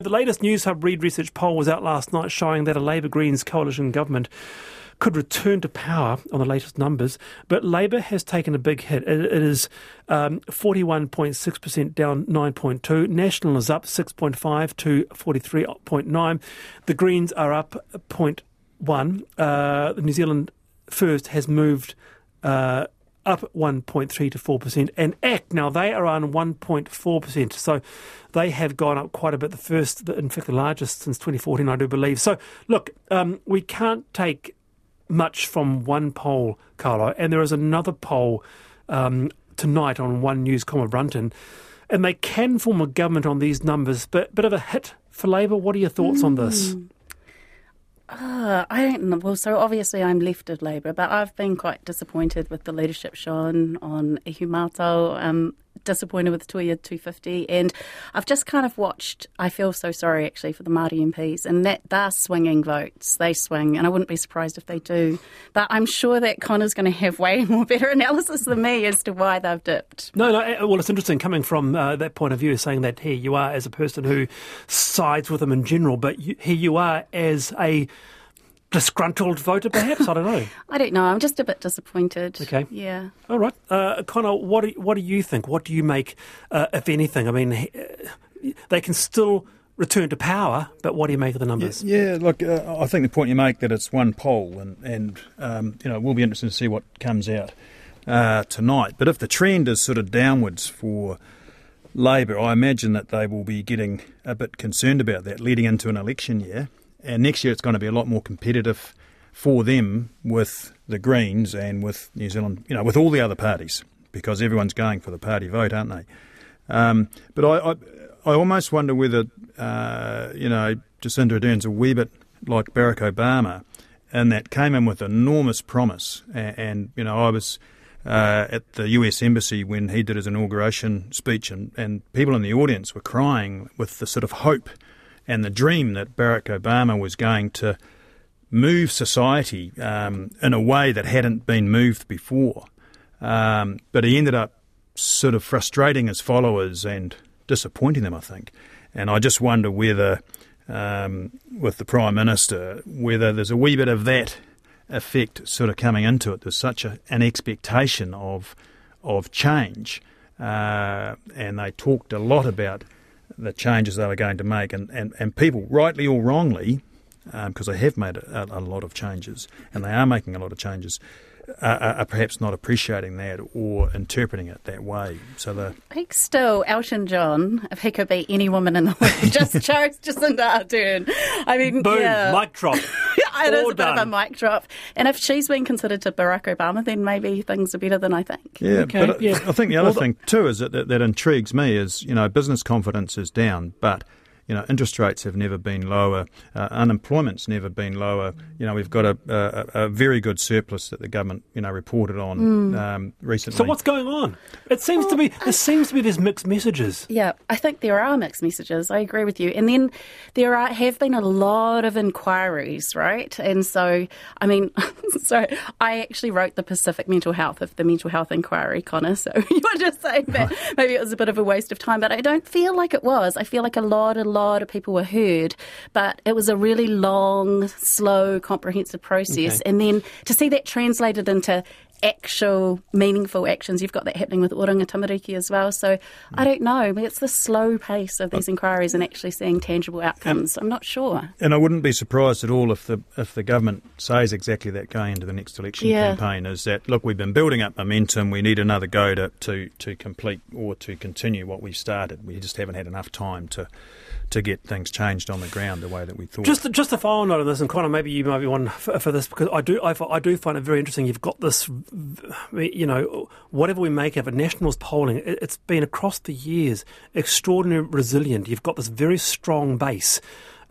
The latest News Hub Reid Research poll was out last night showing that a Labour Greens coalition government could return to power on the latest numbers, but Labour has taken a big hit. It is 41.6% down 9.2. National is up 6.5 to 43.9. The Greens are up 0.1. The New Zealand First has moved up 1.3 to 4%, and ACT, now they are on 1.4%, so they have gone up quite a bit. The first, in fact the largest since 2014, I do believe. So look, we can't take much from one poll, Carlo, and there is another poll tonight on One News, Brunton, and they can form a government on these numbers, but bit of a hit for Labour. What are your thoughts on this? I don't know. Well, so obviously I'm left of Labour, but I've been quite disappointed with the leadership shown on Ihumātao, disappointed with Tuia 250, and I've just kind of watched. I feel so sorry actually for the Māori MPs, and that they're swinging votes. They swing, and I wouldn't be surprised if they do. But I'm sure that Connor's going to have way more better analysis than me as to why they've dipped. No, well, it's interesting coming from that point of view, saying that here you are as a person who sides with them in general, but here you are as a disgruntled voter, perhaps? I don't know. I don't know. I'm just a bit disappointed. Okay. Yeah. All right. Connor, what do you think? What do you make, if anything? I mean, they can still return to power, but what do you make of the numbers? Yeah, look, I think the point you make that it's one poll, and it will be interesting to see what comes out tonight. But if the trend is sort of downwards for Labour, I imagine that they will be getting a bit concerned about that leading into an election year. And next year it's going to be a lot more competitive for them with the Greens and with New Zealand, with all the other parties, because everyone's going for the party vote, aren't they? But I almost wonder whether, Jacinda Ardern's a wee bit like Barack Obama, and that came in with enormous promise. And I was at the US Embassy when he did his inauguration speech, and people in the audience were crying with the sort of hope and the dream that Barack Obama was going to move society in a way that hadn't been moved before. But he ended up sort of frustrating his followers and disappointing them, I think. And I just wonder whether, with the Prime Minister, whether there's a wee bit of that effect sort of coming into it. There's such an expectation of change. And they talked a lot about the changes they were going to make, and people, rightly or wrongly, because they have made a lot of changes, and they are making a lot of changes, are perhaps not appreciating that or interpreting it that way. So I think still Elton John, if he could be any woman in the world, just chose Jacinda Ardern. I mean, boom, yeah. mic drop. It is a bit of a mic drop. And if she's been considered to Barack Obama, then maybe things are better than I think. Yeah, okay, but yeah. I think the other thing too is that intrigues me is, business confidence is down, but interest rates have never been lower. Unemployment's never been lower. We've got a very good surplus that the government, reported on recently. So what's going on? There seems to be there's mixed messages. Yeah, I think there are mixed messages. I agree with you. And then there have been a lot of inquiries, right? And so, I mean, I actually wrote the Pacific Mental Health of the Mental Health Inquiry, Connor. So you were just saying that maybe it was a bit of a waste of time, but I don't feel like it was. I feel like a lot of people were heard, but it was a really long, slow, comprehensive process. Okay. And then to see that translated into actual, meaningful actions, you've got that happening with Oranga Tamariki as well. So I don't know, but it's the slow pace of these inquiries and actually seeing tangible outcomes. I'm not sure. And I wouldn't be surprised at all if the government says exactly that going into the next election campaign, is that, look, we've been building up momentum, we need another go to complete or to continue what we started. We just haven't had enough time to get things changed on the ground the way that we thought. Just a final note on this, and Connor, maybe you might be one for this, because I do find it very interesting. You've got this, whatever we make of it, Nationals polling, it's been across the years extraordinarily resilient. You've got this very strong base.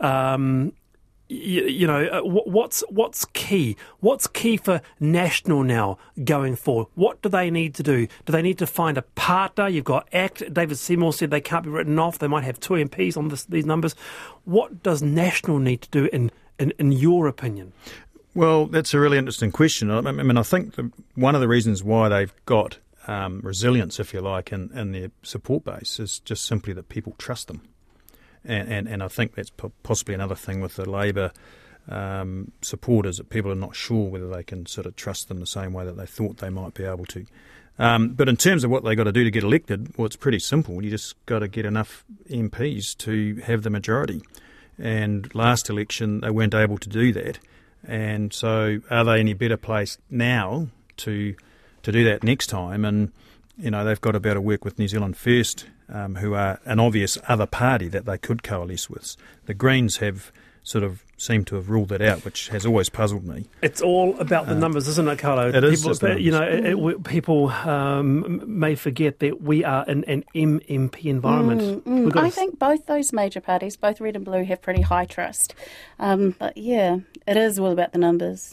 What's key? What's key for National now going forward? What do they need to do? Do they need to find a partner? You've got ACT. David Seymour said they can't be written off. They might have 2 MPs on these numbers. What does National need to do in your opinion? Well, that's a really interesting question. I mean, I think one of the reasons why they've got resilience, if you like, in their support base is just simply that people trust them. And I think that's possibly another thing with the Labour supporters, that people are not sure whether they can sort of trust them the same way that they thought they might be able to. But in terms of what they've got to do to get elected, well, it's pretty simple. You just got to get enough MPs to have the majority. And last election, they weren't able to do that. And so are they any better placed now to do that next time? And, they've got to be able to work with New Zealand First, who are an obvious other party that they could coalesce with. The Greens have sort of seemed to have ruled that out, which has always puzzled me. It's all about the numbers, isn't it, Carlo? It is just the numbers. People may forget that we are in an MMP environment. I think both those major parties, both Red and Blue, have pretty high trust. But yeah, it is all about the numbers.